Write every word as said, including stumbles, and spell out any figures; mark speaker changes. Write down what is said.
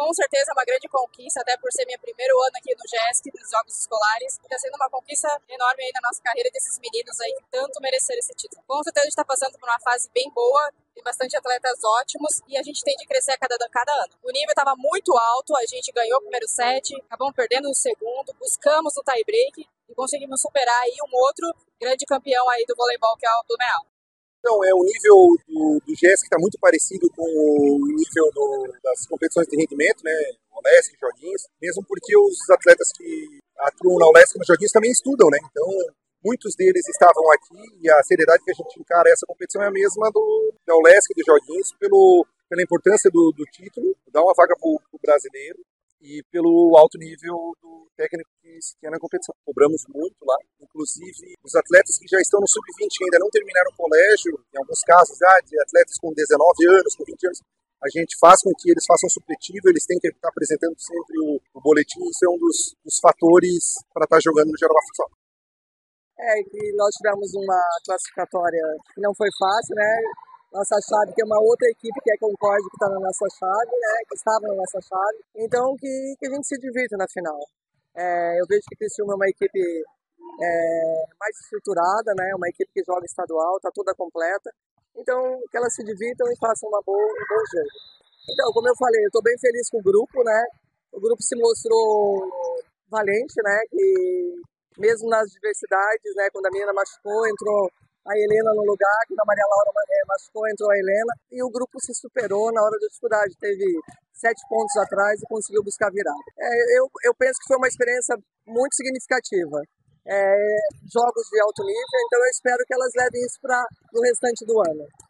Speaker 1: Com certeza é uma grande conquista, até por ser meu primeiro ano aqui no GESC, nos Jogos Escolares. Está sendo uma conquista enorme aí na nossa carreira desses meninos aí que tanto mereceram esse título. Com certeza a gente está passando por uma fase bem boa, tem bastante atletas ótimos e a gente tem de crescer a cada, cada ano. O nível estava muito alto, a gente ganhou o primeiro set, acabamos perdendo no segundo, buscamos o tie-break e conseguimos superar aí um outro grande campeão aí do voleibol, que é o Blumenau.
Speaker 2: Então, é o nível do, do GESC que está muito parecido com o nível do, das competições de rendimento, né? O Olesc, joguinhos, mesmo porque os atletas que atuam na Olesc e nos joguinhos também estudam, né? Então, muitos deles estavam aqui e a seriedade que a gente encara essa competição é a mesma do, da Olesc e dos joguinhos, pelo, pela importância do, do título, dar uma vaga para o brasileiro e pelo alto nível do técnico que se tinha na competição. Cobramos muito lá, inclusive os atletas que já estão no sub vinte e ainda não terminaram o colégio, em alguns casos, ah, de atletas com dezenove anos, com vinte anos, a gente faz com que eles façam supletivo, eles têm que estar apresentando sempre o, o boletim, isso é um dos, dos fatores para estar jogando no Geral Futsal.
Speaker 3: É, que nós tivemos uma classificatória que não foi fácil, né? Nossa chave tem uma outra equipe que é Concorde, que está na nossa chave, né? Que estava na nossa chave. Então, que, que a gente se divirta na final. É, eu vejo que Criciúma é uma equipe é, mais estruturada, né? Uma equipe que joga estadual, está toda completa. Então, que elas se divirtam e façam uma boa, um bom jogo. Então, como eu falei, eu estou bem feliz com o grupo, né? O grupo se mostrou valente, né? Que mesmo nas diversidades, né? Quando a menina machucou, entrou a Helena no lugar, quando a Maria Laura machucou, entrou a Helena, e o grupo se superou na hora da dificuldade, teve sete pontos atrás e conseguiu buscar virada. É, eu, eu penso que foi uma experiência muito significativa, é, jogos de alto nível, então eu espero que elas levem isso para o restante do ano.